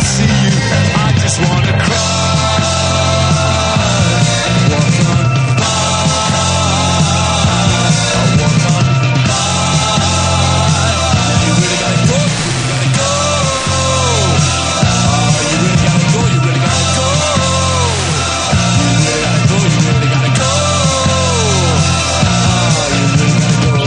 see you, I just wanna cry. Walk on by. I walk on by. You really gotta go, you really gotta go. Oh, you really gotta go, you really gotta go. You really gotta go, you really gotta go. Oh, you really gotta go.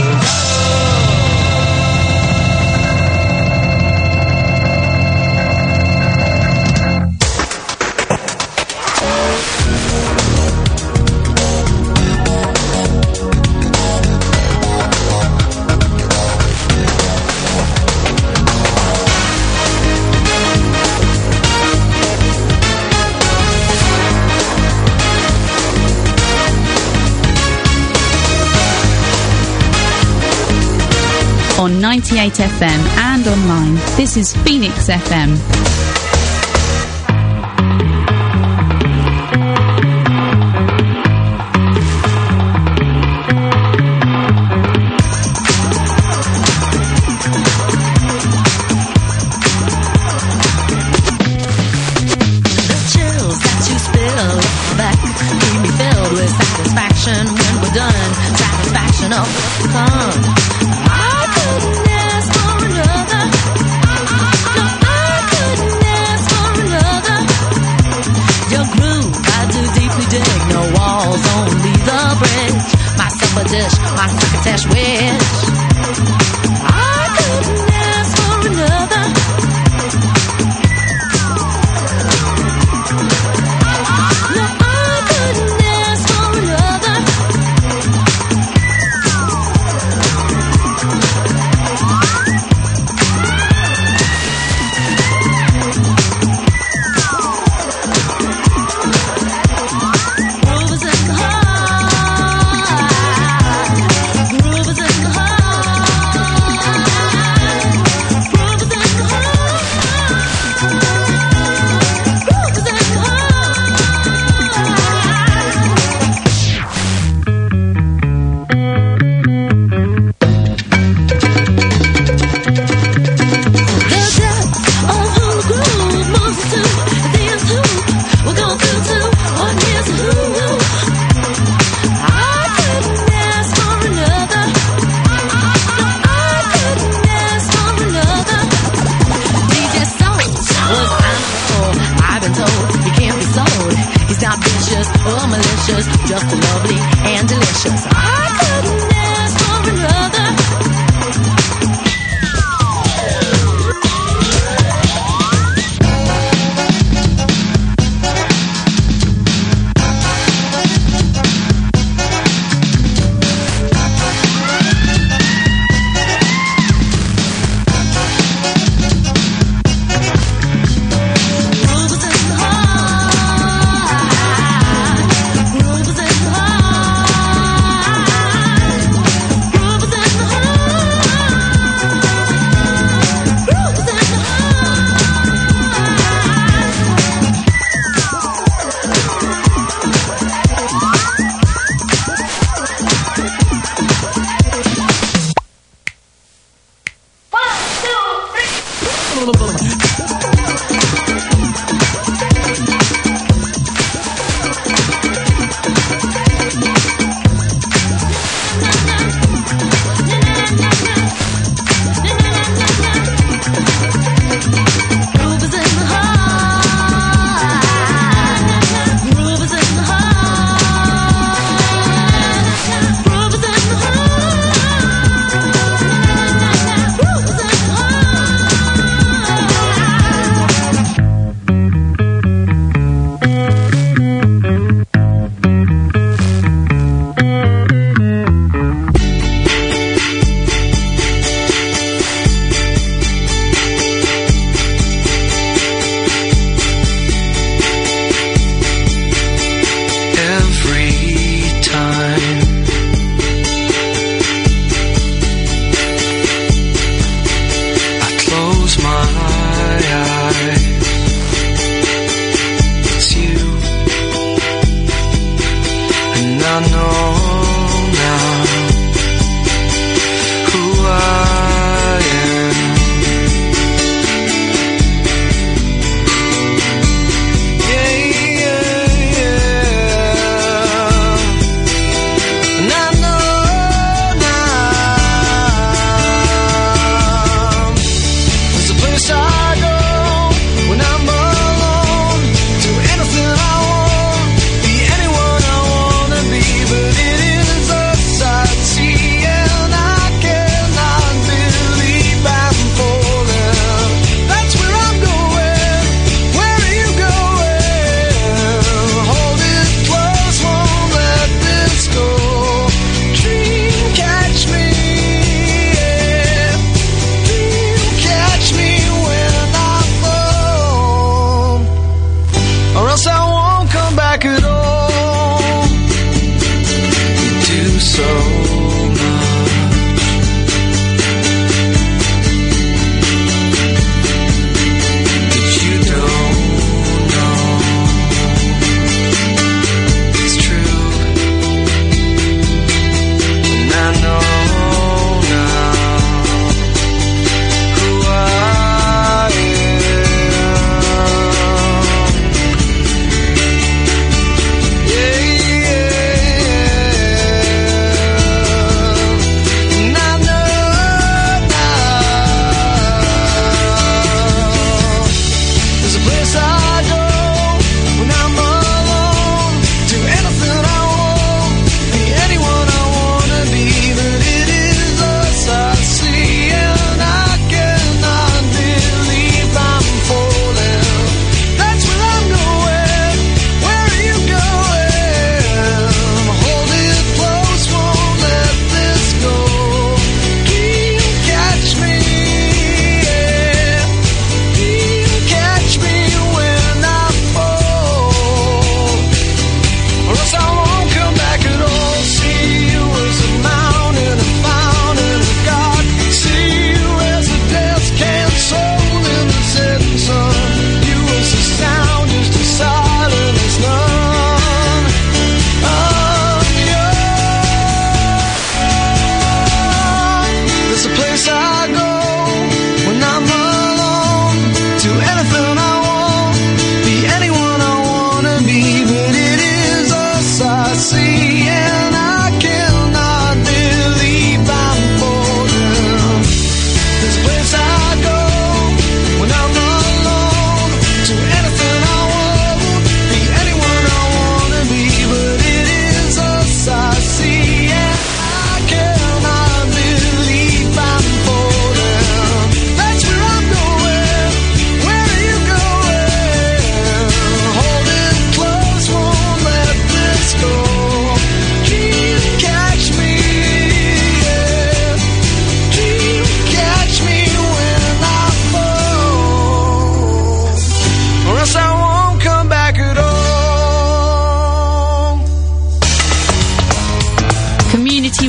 On 98 FM and online, this is Phoenix FM.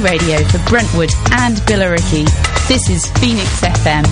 radio for Brentwood and Billericay. This is Phoenix FM.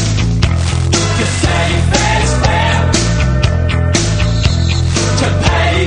To pay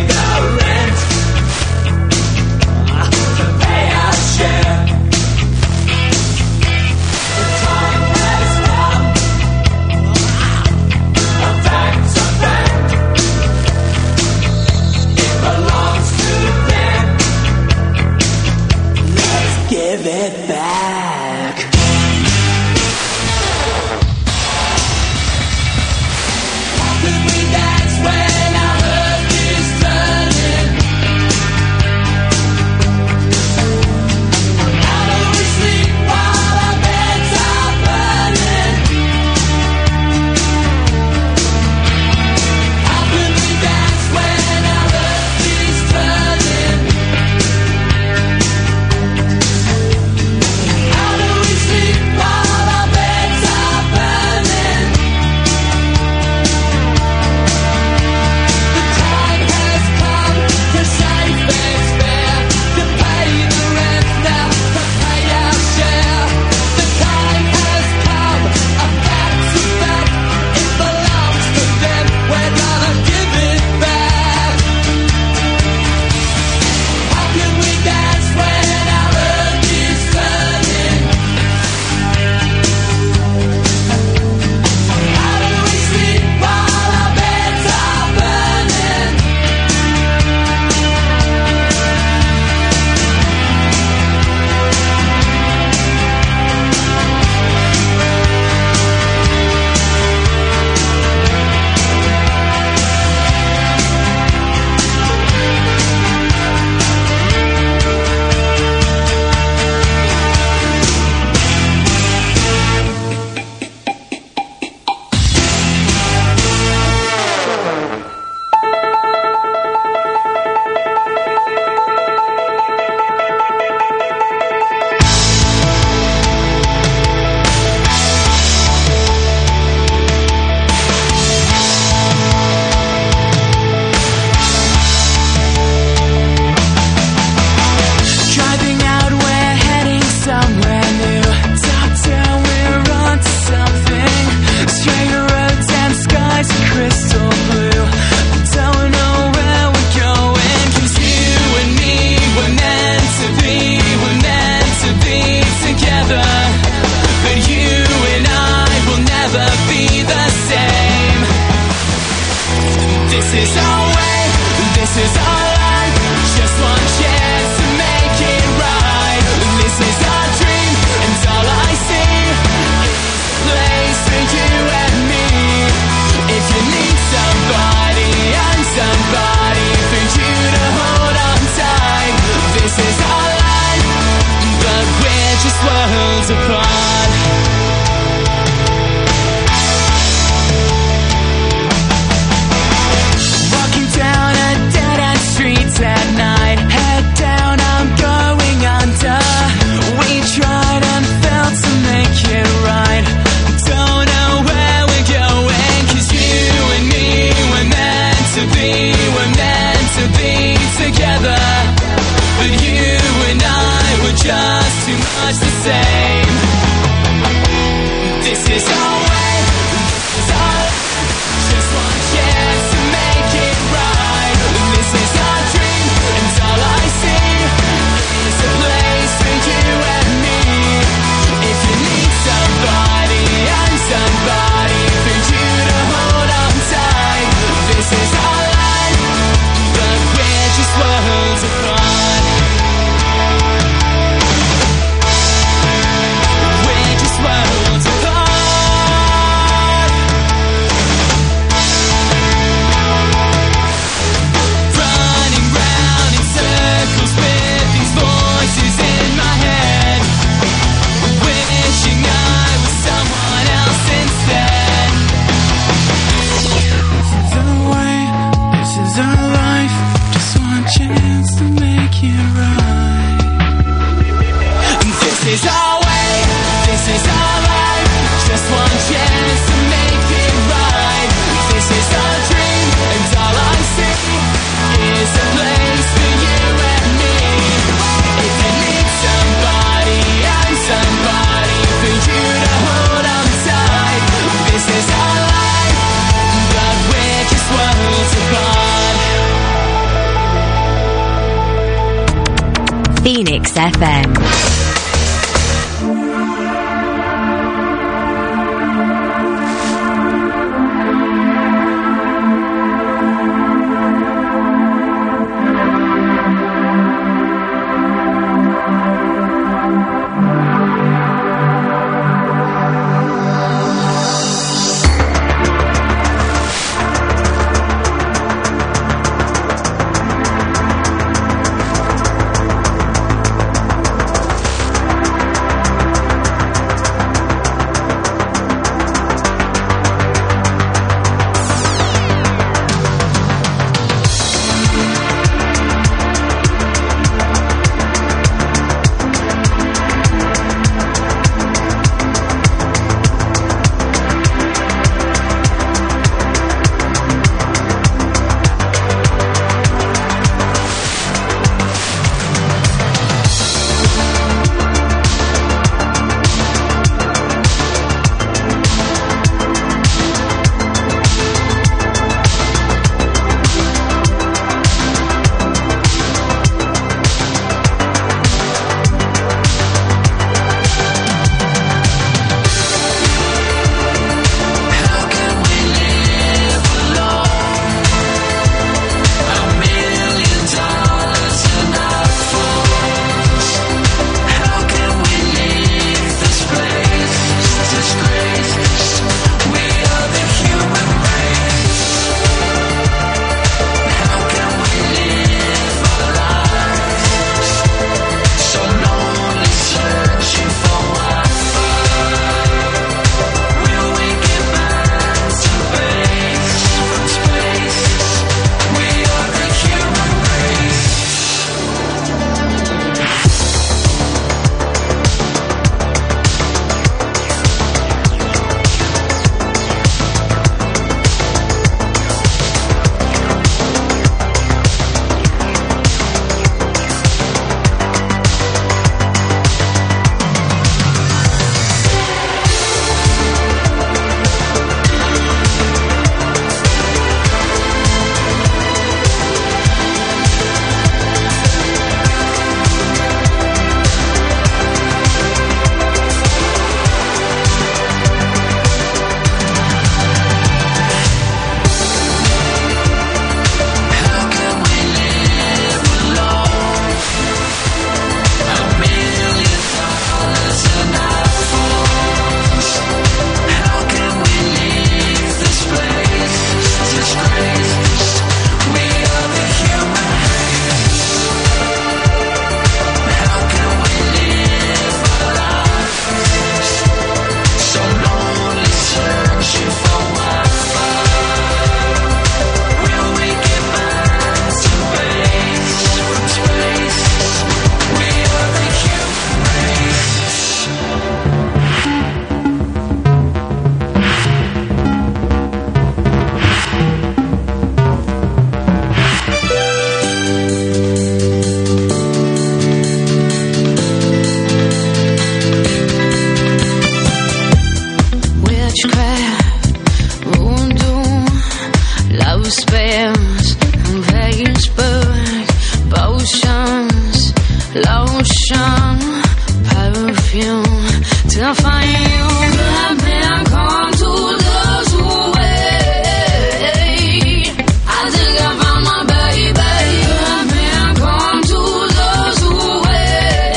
Phoenix FM.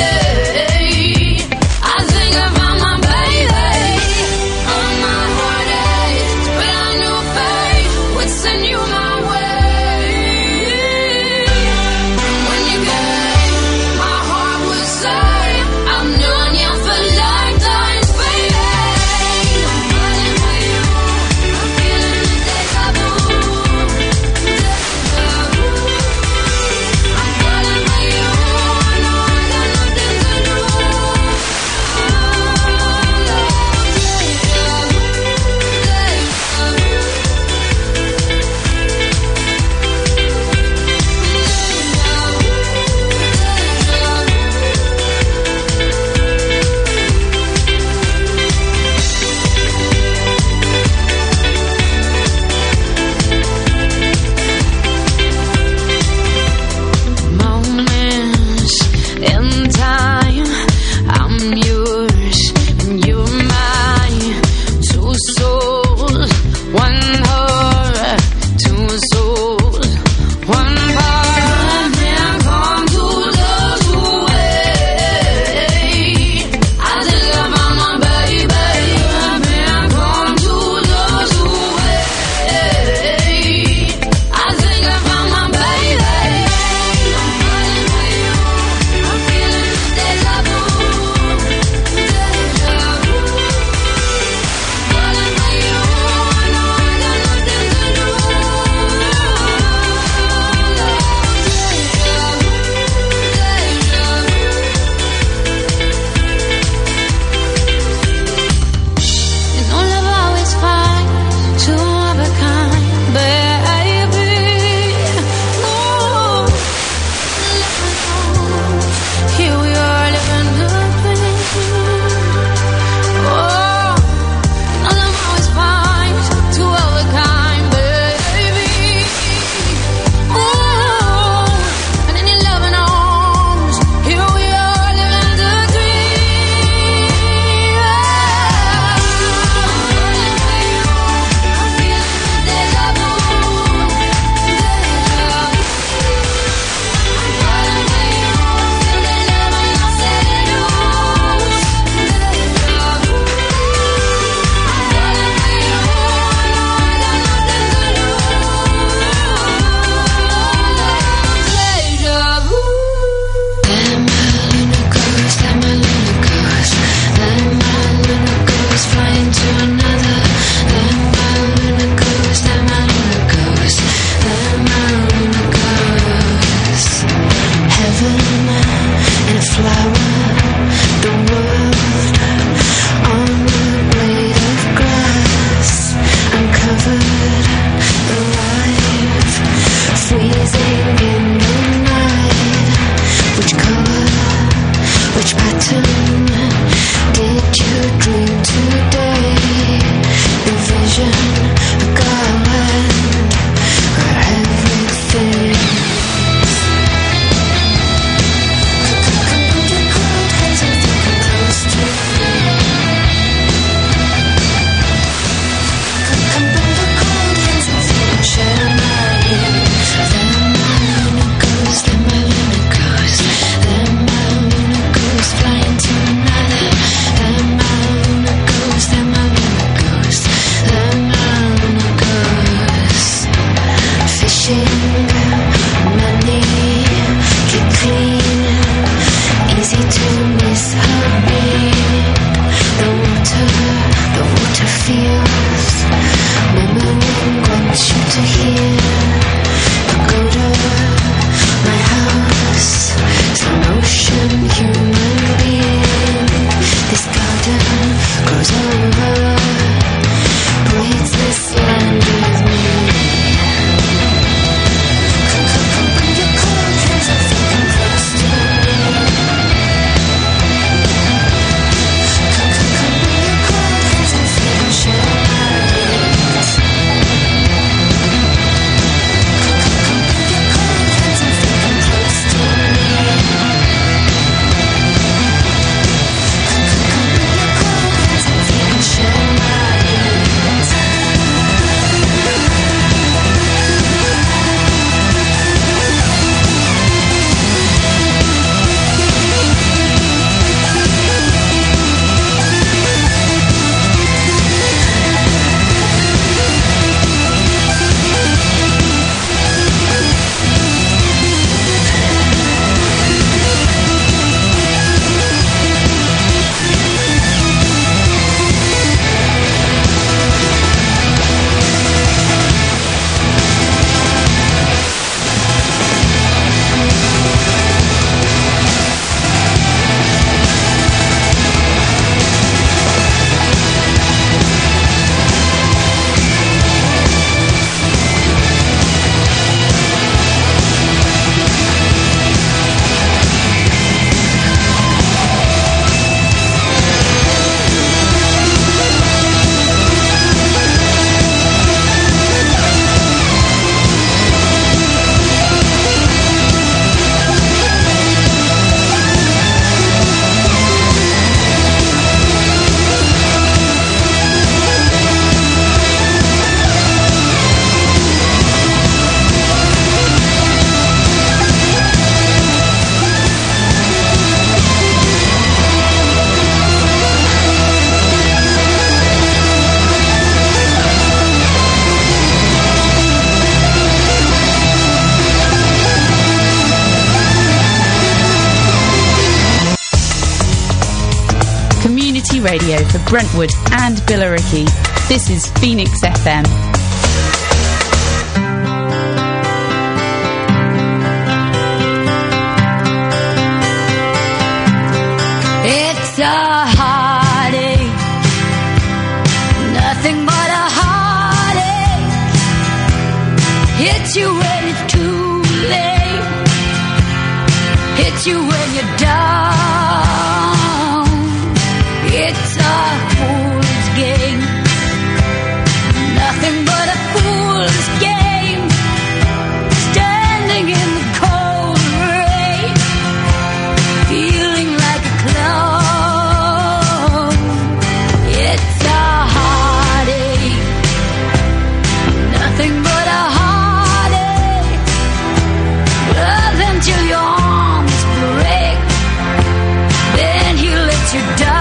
Heart winter feels. Memory wants you to hear. Pagoda, my house, some ocean human being. This garden grows over, breathes this land with me. Put your cold hands and think close to me. Radio for Brentwood and Billericay. This is Phoenix FM. It's a heartache, nothing but a heartache. Hits you when it's too late, hits you when you're down. It's a fool's game, nothing but a fool's game. Standing in the cold rain, feeling like a clown. It's a heartache, nothing but a heartache. Love until your arms break, then he lets you down.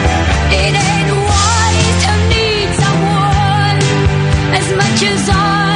As much as I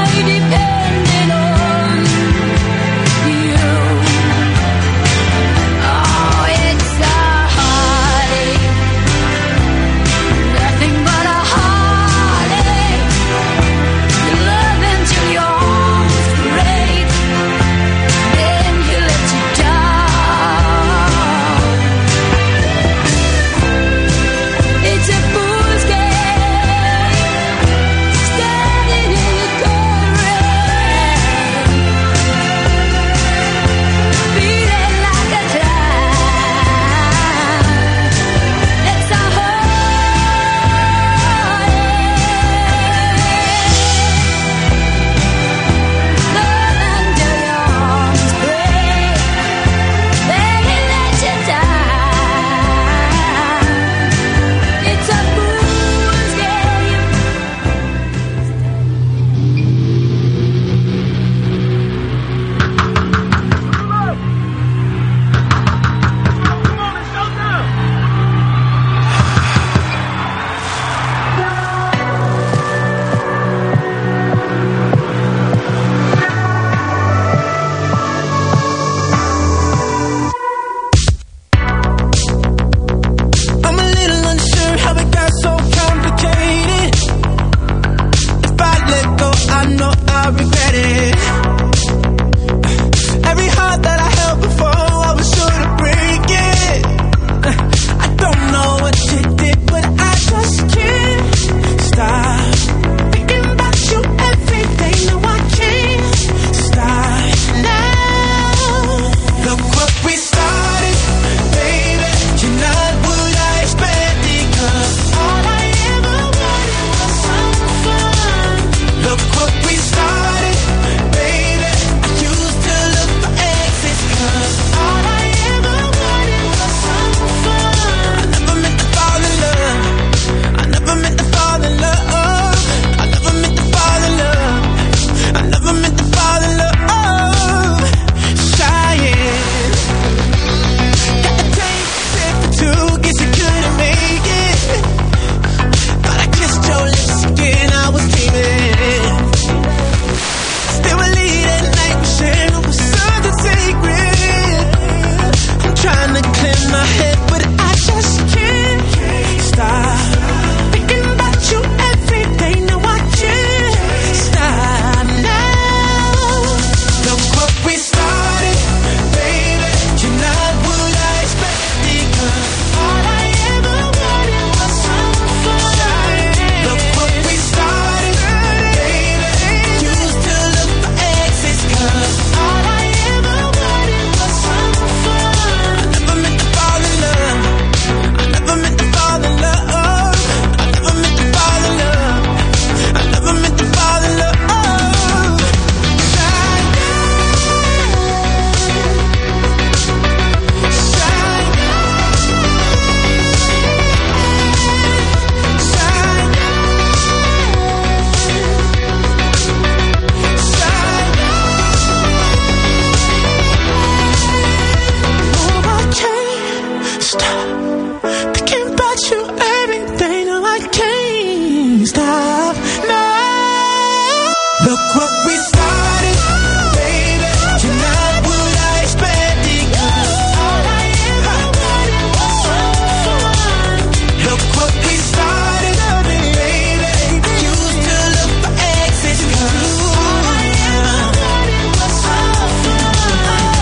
Look what we started, baby. You're not what I expected. All I ever wanted was someone. Look what we started, baby. Used to look for exits. All I ever wanted was someone.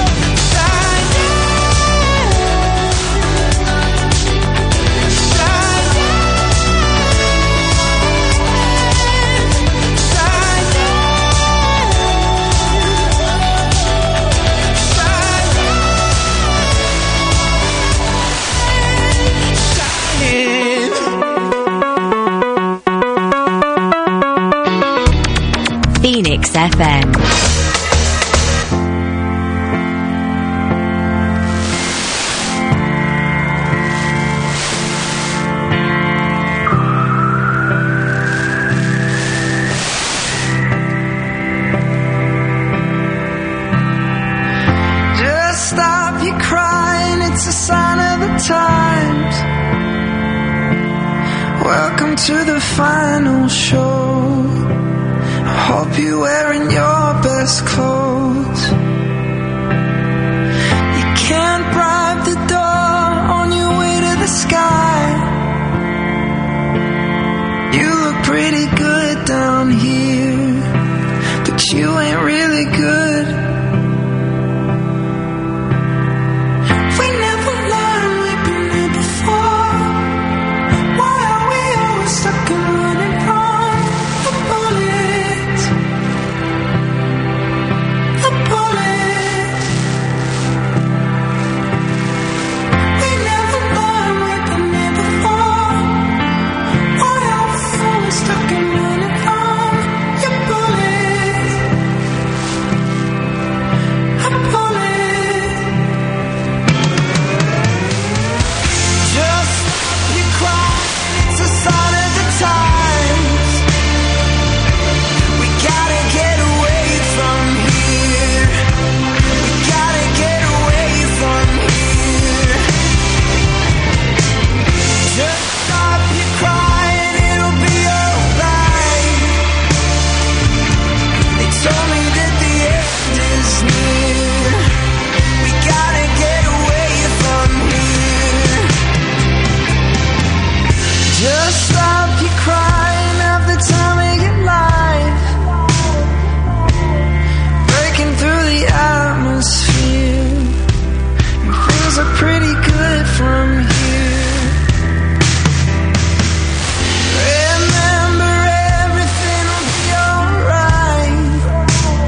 Phoenix FM. Just stop your crying, it's a sign of the times. Welcome to the final show. I hope you're wearing your best clothes. You can't bribe the door on your way to the sky. You look pretty good down here, but you ain't really good. We never learned, we've been here before. Why are we always stuck and running from the bullet? The bullet. We never learned, we've been here before. Why are we always stuck and running from your bullet? A bullet. Just you cry, it's a sign of the times. We gotta get away from here. We gotta get away from here. Just stop your crying, it'll be alright. They told me that the end is near. We gotta get away from here. Just stop your crying, have the time of your life. Breaking through the atmosphere. And things are pretty good from here. Remember, everything will be alright.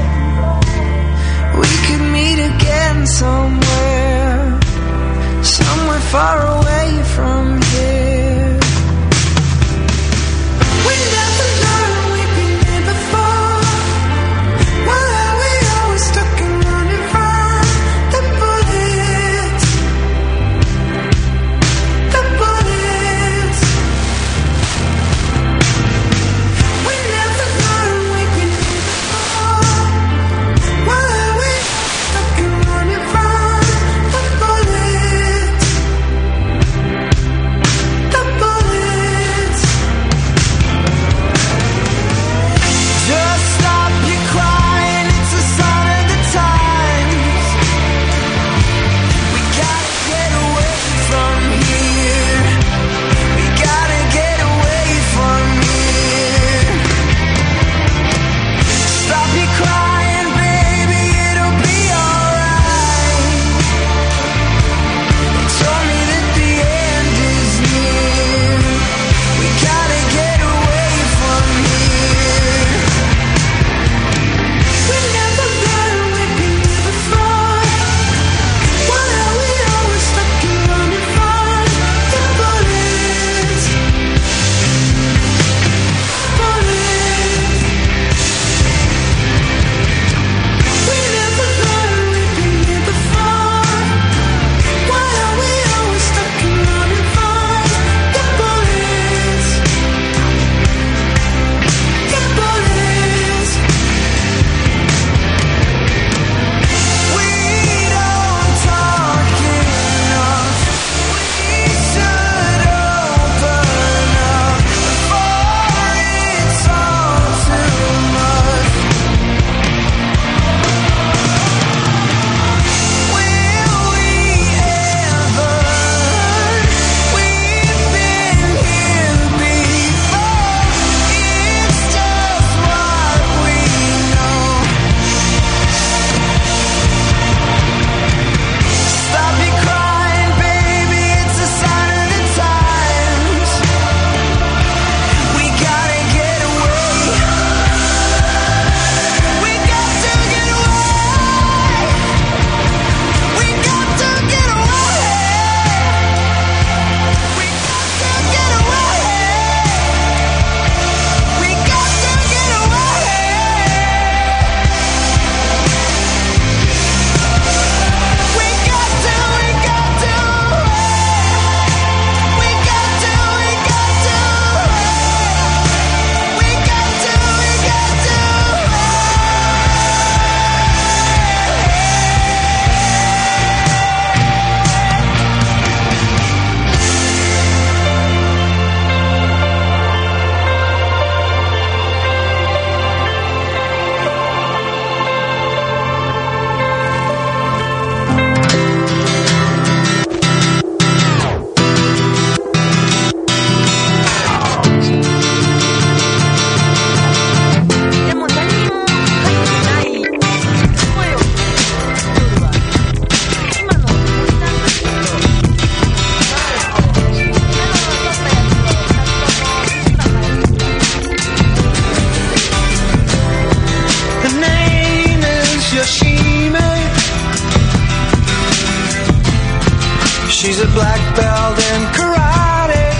She's a black belt in karate,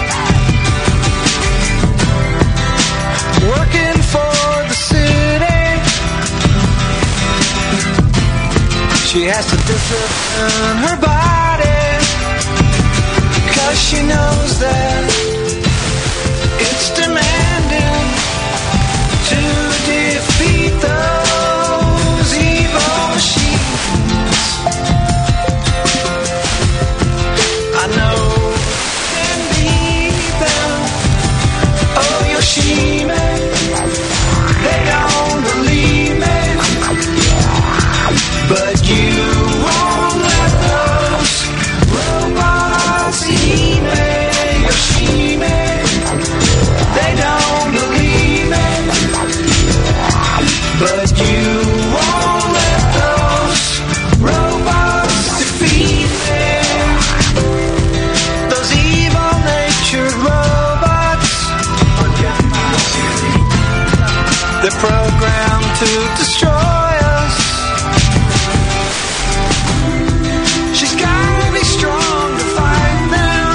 working for the city. She has to discipline her body, 'cause she knows that it's demanding to defeat those evil machines. I know can beat them. Oh, Yoshime, they don't believe me, but you won't let those robots eat me. Yoshime, they don't believe me, but you won't let those robots defeat me. Those evil-natured robots, they're programmed to destroy us. She's gotta be strong to fight them,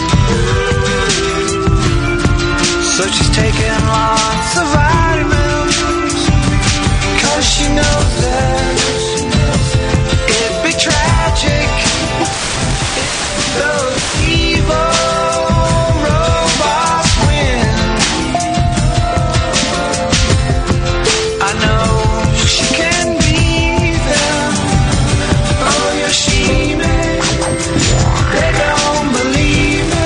so she's taking lots of vitamins, 'cause she knows that it'd be tragic if those evil robots win. I know she can beat them. Oh, Yoshime, they don't believe me,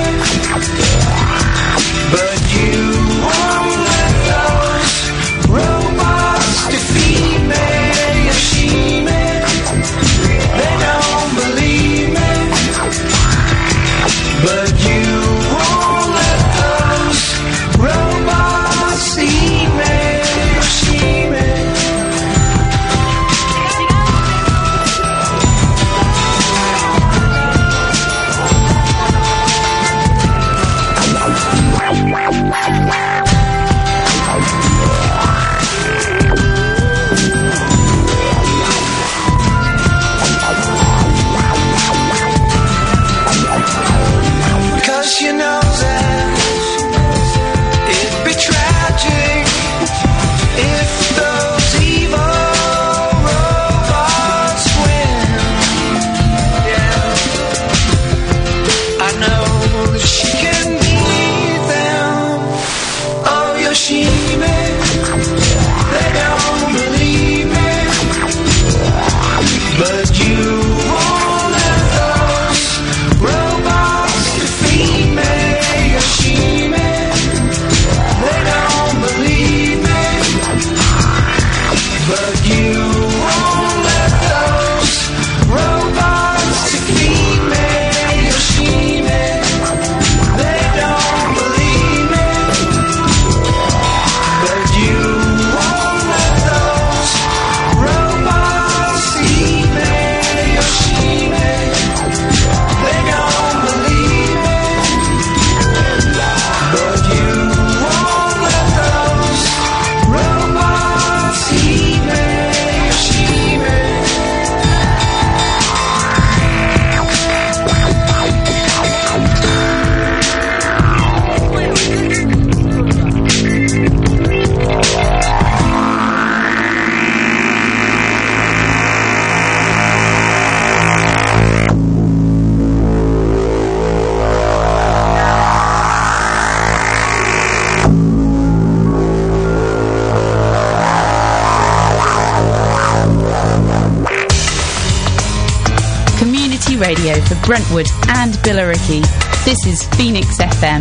but you won't let those robots defeat me. Yoshime, they don't believe me, but you won't let those robots eat me. Yoshime. Cause you know that it'd be tragic if those evil robots win. Yeah, I know that she can beat them. Oh, Yoshime, they don't believe me, but you won't let those robots defeat me. Yoshime, they don't believe me, but you won't let those robots defeat me. Yoshime, they don't believe me, but you won't let those robots eat me. Yoshime, they don't believe me, but you won't let those robots eat me. Yoshime. Community radio for Brentwood and Billericay. This is Phoenix FM.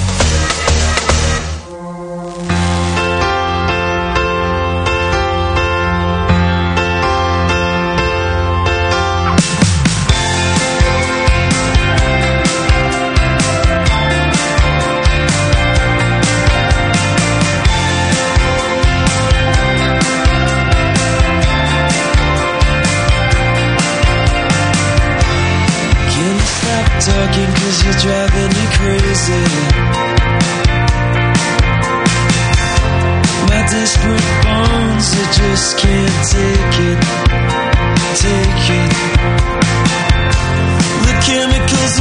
Talking 'cause you're driving me crazy. My desperate bones, I just can't take it. The chemicals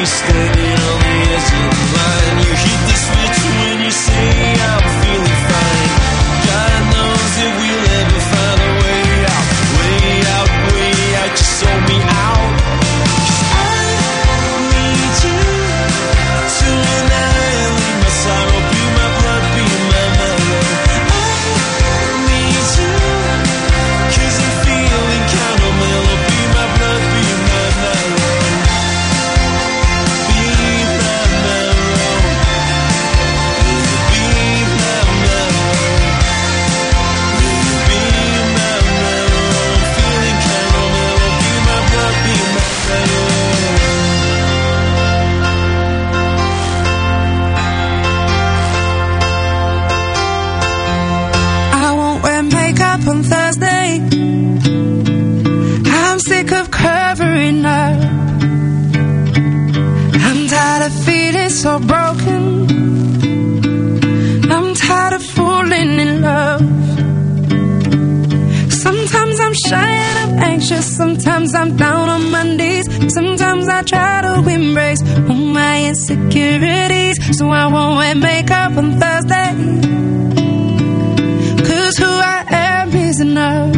standing on the edge of the line. You hit the switch when you say I'm feeling fine. God knows if we'll ever find a way out. Way out, way out, you sold me out. 'Cause I need you to annihilate my sorrow, be my blood, be my mellow. I need you 'cause I'm feeling kind of mellow, be my blood, be my mellow. Be my mellow. Be my mellow. Be my mellow. I'm feeling kind of mellow, be my blood, be my mellow. I won't wear makeup on Thursday. I'm sick of covering up. I'm tired of feeling so broken. I'm tired of falling in love. Sometimes I'm shy and I'm anxious. Sometimes I'm down on my knees. Sometimes I try to embrace all my insecurities. So I won't wear makeup on Thursday. 'Cause who I am is enough.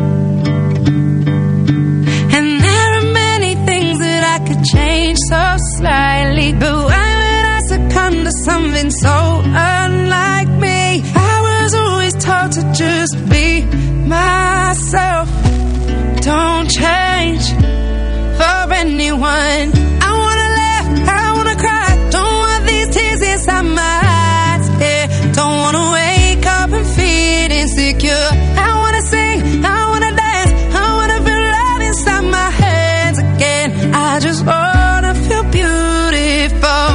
And there are many things that I could change so slightly, but why would I succumb to something so unlike me? I was always taught to just be myself. Don't change for anyone. I wanna laugh, I wanna cry. Don't want these tears inside my eyes. Yeah, don't wanna wake up and feel insecure. I wanna sing, I wanna dance, I wanna feel love inside my hands again. I just wanna feel beautiful.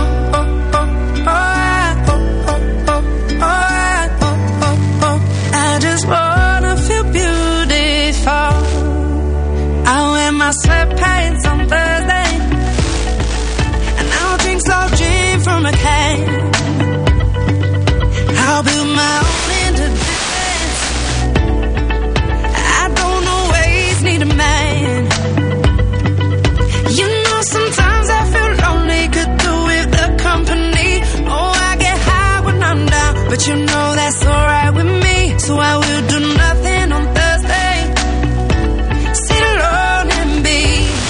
I just wanna feel beautiful. I wear my sweatpants on Thursday, and I'll drink soft gin from a can. I'll build my own independence. I don't always need a man. You know, sometimes I feel lonely, could do with the company. Oh, I get high when I'm down, but you know that's alright with me. So I will do nothing on Thursday. Sit alone and be.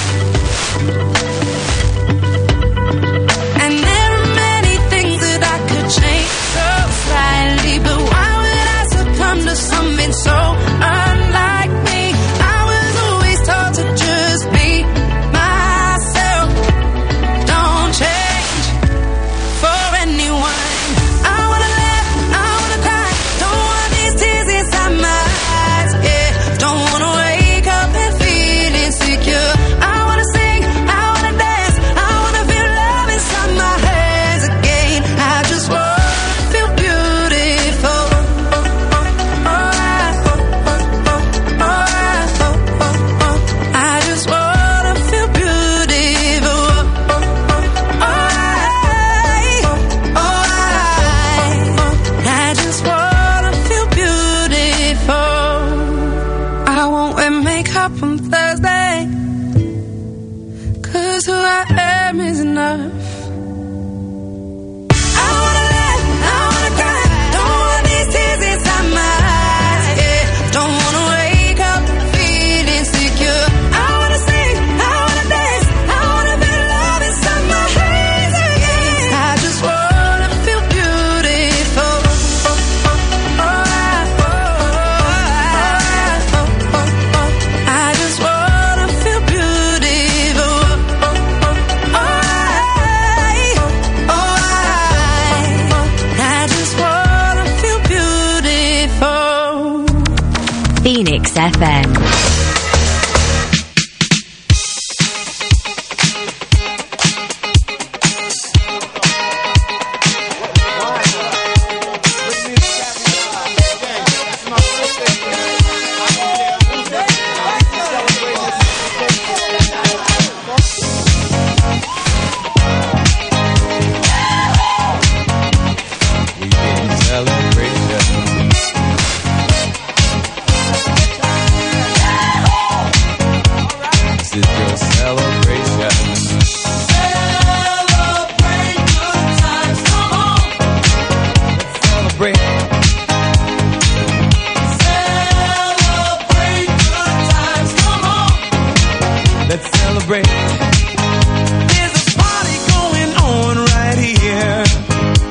And there are many things that I could change so slightly, but why would I succumb to something so unlike me? I was always taught to just be myself. Don't change for anyone. I wanna laugh, I wanna cry. Don't want these tears inside my eyes. Yeah, don't wanna wake up and feel insecure. I wanna sing, I wanna dance, I wanna feel love inside my hands again. I just wanna feel beautiful. I just wanna feel beautiful. I just wanna feel beautiful. I won't wear makeup on Thursday, 'cause who I am is enough. I wanna laugh, I wanna cry. Don't want these tears inside my eyes. Yeah, don't wanna wake up and feel insecure. I wanna sing, I wanna dance, I wanna feel love inside my hands again. I just wanna feel beautiful. I just wanna feel beautiful. I just wanna feel beautiful. Phoenix FM. Celebration.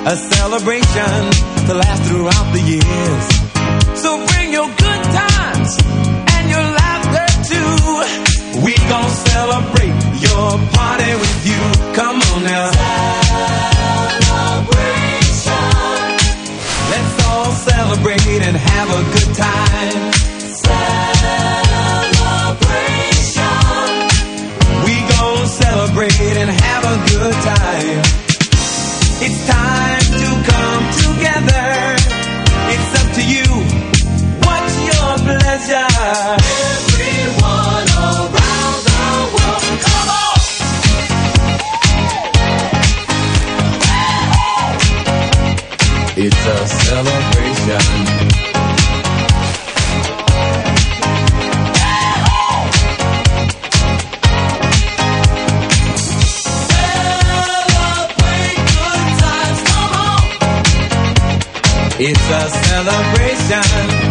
a celebration to last throughout the years. So bring your good times and your laughter too. We gon' celebrate your party with you. Come on now. Celebration. Let's all celebrate and have a good time. Celebration. We gon' celebrate and have a good time. It's time to come together. It's up to you. What's your pleasure? Everyone around the world, come on. It's a celebration. It's a celebration.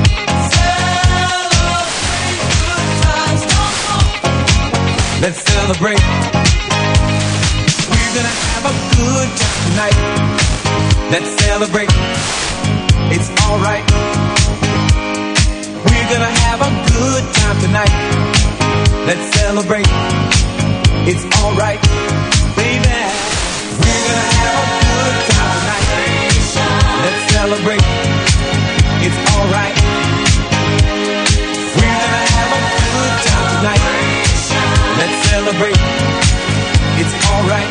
Celebrate good times, come on. Let's celebrate. We're gonna have a good time tonight. Let's celebrate. It's alright. We're gonna have a good time tonight. Let's celebrate. It's alright, baby. We're gonna have a good time tonight. Let's celebrate. It's alright. We're gonna have a good time tonight. Let's celebrate. It's alright.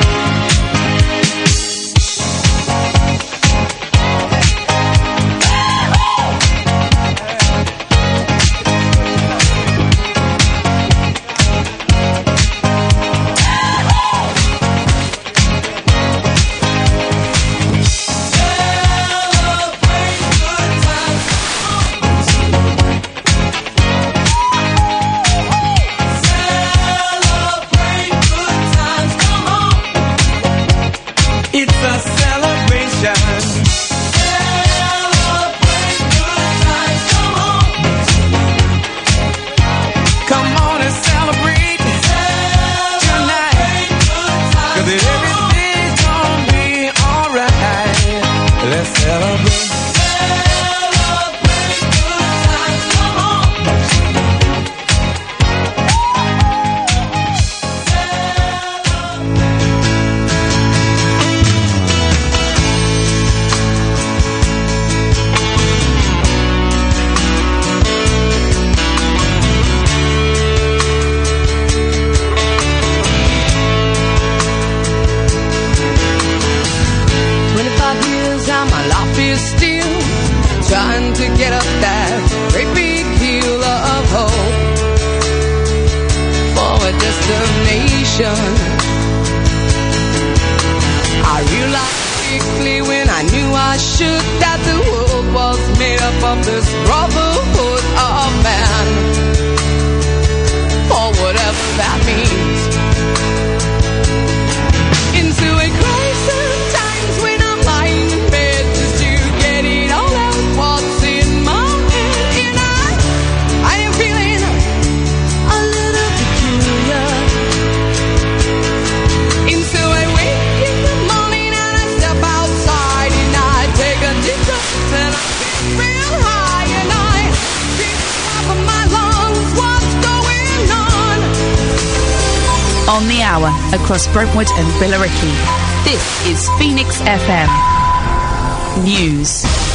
On the hour, across Brentwood and Billericay. This is Phoenix FM News.